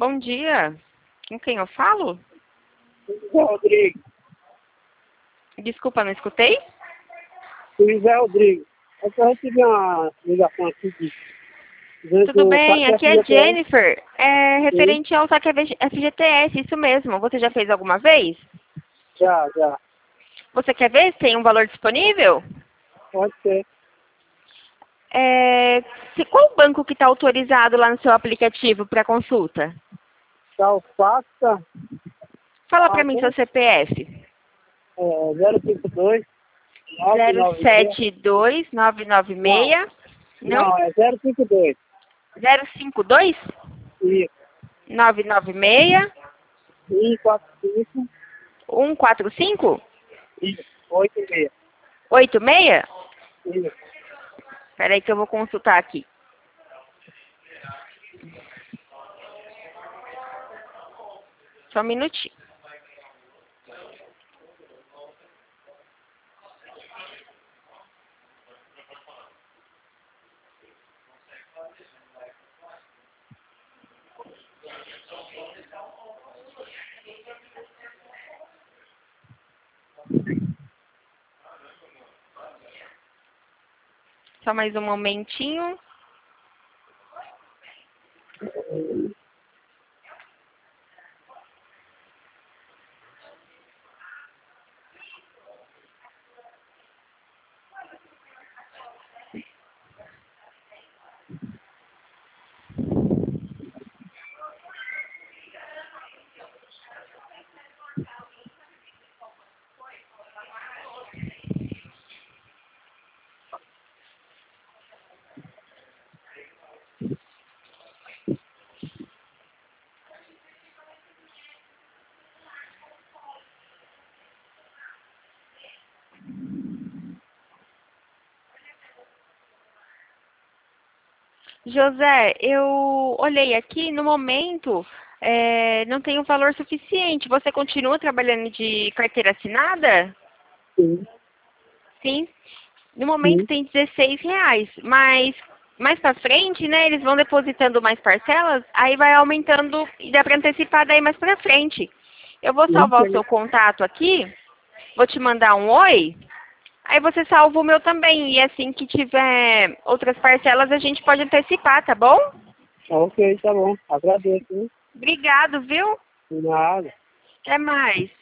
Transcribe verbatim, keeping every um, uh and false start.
Bom dia. Com quem eu falo? José Rodrigo. Desculpa, não escutei? José Rodrigo. Eu só recebi uma ligação aqui de dentro Tudo do bem, saque aqui é F G T S. Jennifer. É Sim, referente ao saque F G T S, isso mesmo. Você já fez alguma vez? já, já. Você quer ver se tem um valor disponível? Pode ser. É, se, qual banco que está autorizado lá no seu aplicativo para consulta? Calfaxa, Fala para mim Arroz, seu C P F. é, zero cinco dois, nove zero nove seis. sete dois nove nove Não, seis. Não? não, é zero cinco dois. zero cinco dois Isso. nove nove seis um quatro cinco. um quatro cinco Isso. oito seis. oito seis? Isso. Espera aí que eu vou consultar aqui. Só um minutinho. Só mais um momentinho. José, eu olhei aqui, no momento, é, não tem o valor suficiente. Você continua trabalhando de carteira assinada? Sim, Sim. No momento sim. tem dezesseis reais, mas mais pra frente, né, eles vão depositando mais parcelas, aí vai aumentando e dá pra antecipar daí mais pra frente. Eu vou salvar o Isso. seu contato aqui, vou te mandar um oi, aí você salva o meu também, e assim que tiver outras parcelas a gente pode antecipar, tá bom? Ok, tá bom. Agradeço, hein? Obrigado, viu? De nada. Até mais.